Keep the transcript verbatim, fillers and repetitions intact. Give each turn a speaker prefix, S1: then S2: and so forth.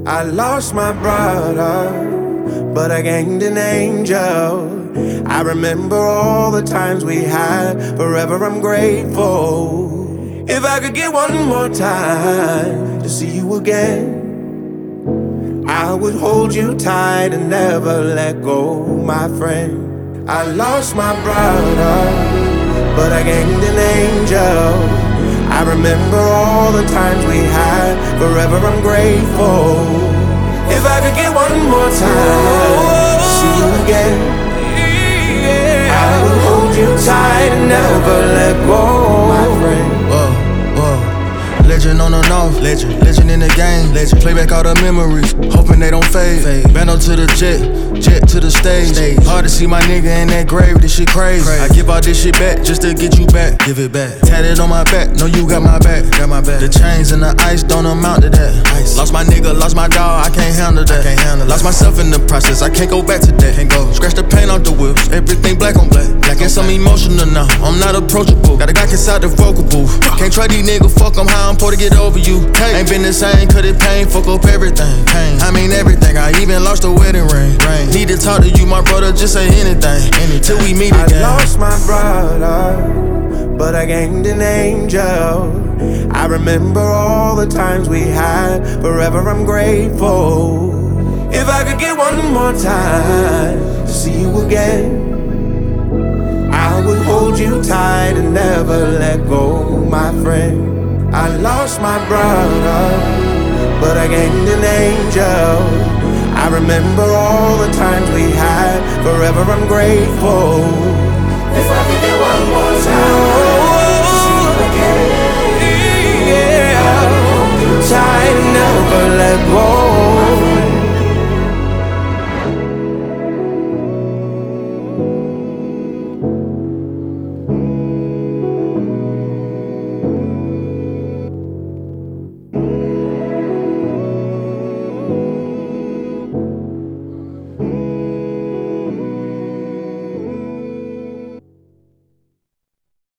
S1: I lost my brother, but I gained an angel. I remember all the times we had, forever I'm grateful. If I could get one more time to see you again, I would hold you tight and never let go, my friend. I lost my brother, but I gained an angel. I remember all the times we had, forever I'm grateful. If I could get one more time to see you again, I will hold you tight and never let go, my friend.
S2: Whoa, whoa. Legend on and off, legend, legend in the game, legend. Play back all the memories, hoping they don't fade. fade. Bando to the jet, jet to the stage. stage. Hard to see my nigga in that grave, this shit crazy. crazy. I give all this shit back just to get you back. Give it back. Tatted on my back, know you got my back. Got my back. The chains and the ice don't amount to that. Ice. Lost my nigga, lost my dog, I can't handle that. I can't handle lost that. Myself in the process, I can't go back to that. Can't go. Scratch the paint off the whips, everything black on black. Black and some emotional now, I'm not approachable. Got a guy inside the vocal booth. Can't try these niggas, fuck them, how I'm supposed to get over you. Hey. Ain't been the same, cause it pain, fuck up everything. Pain. I mean everything, I even lost the wedding ring. Rain. Need to talk to you, my brother, just say anything. anything. Till we meet again.
S1: I lost my brother, but I gained an angel. I remember all the times we had, forever I'm grateful. If I could get one more time to see you again, I would hold you tight and never let go, my friend. I lost my brother, but I gained an angel. I remember all the times we had, forever I'm grateful. If I could get one more time to see you again, yeah, I would hold you tight and never let go.